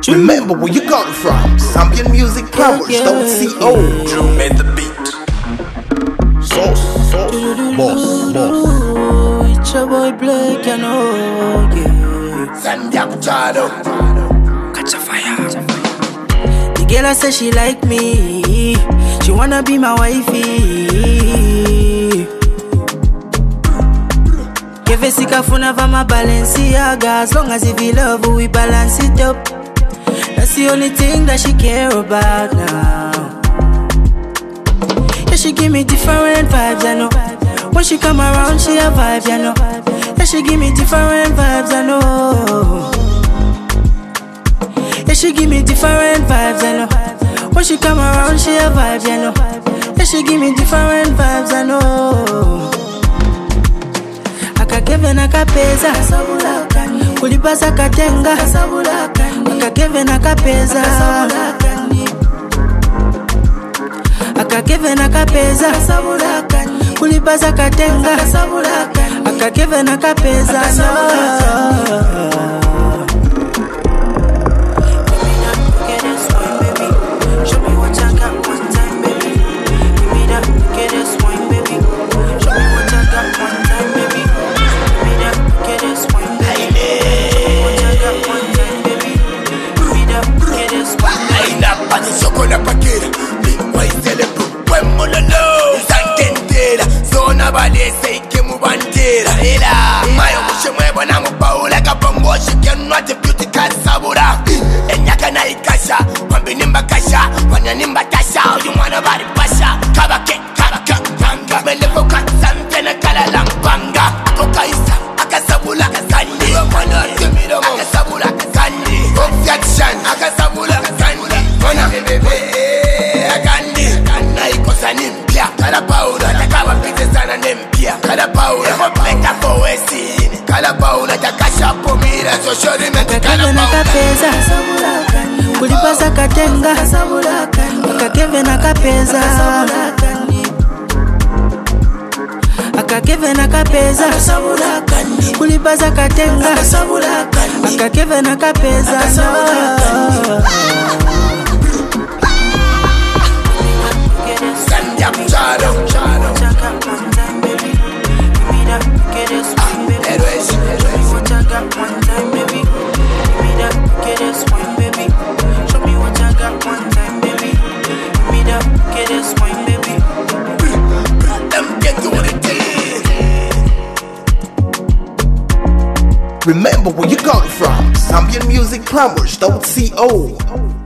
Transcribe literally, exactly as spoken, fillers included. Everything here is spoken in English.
Remember where you got it from. Zambian music powers, don't see old. Drew made the beat. Sauce, sauce, boss, boss. It's your boy Blake, you know, yeah. Zambia Kuchado. Catch a fire. The girl I say she like me. She wanna be my wifey. Give a sick of funa for my Balenciaga. As long as if we love her, we balance it up. That's the only thing that she care about now. Yeah, she give me different vibes, I know. When she come around, she a vibe, you know. Yeah, she give me different vibes, I know. Yeah, she give me different vibes, I know. When she come around, she a vibe, you know. Yeah, she give me different vibes, I know. Akakeve na kapeza kulipasa katenga. Akakeve na kapeza Akakeve na kapeza kulipasa katenga. Akakeve na kapeza Akakeve na kapeza kulipasa katenga. Akakeve na kapeza Akakeve na kapeza kulipasa katenga. Akakeve na kapeza Remember where you got it from. Zambian music powers, don't see old.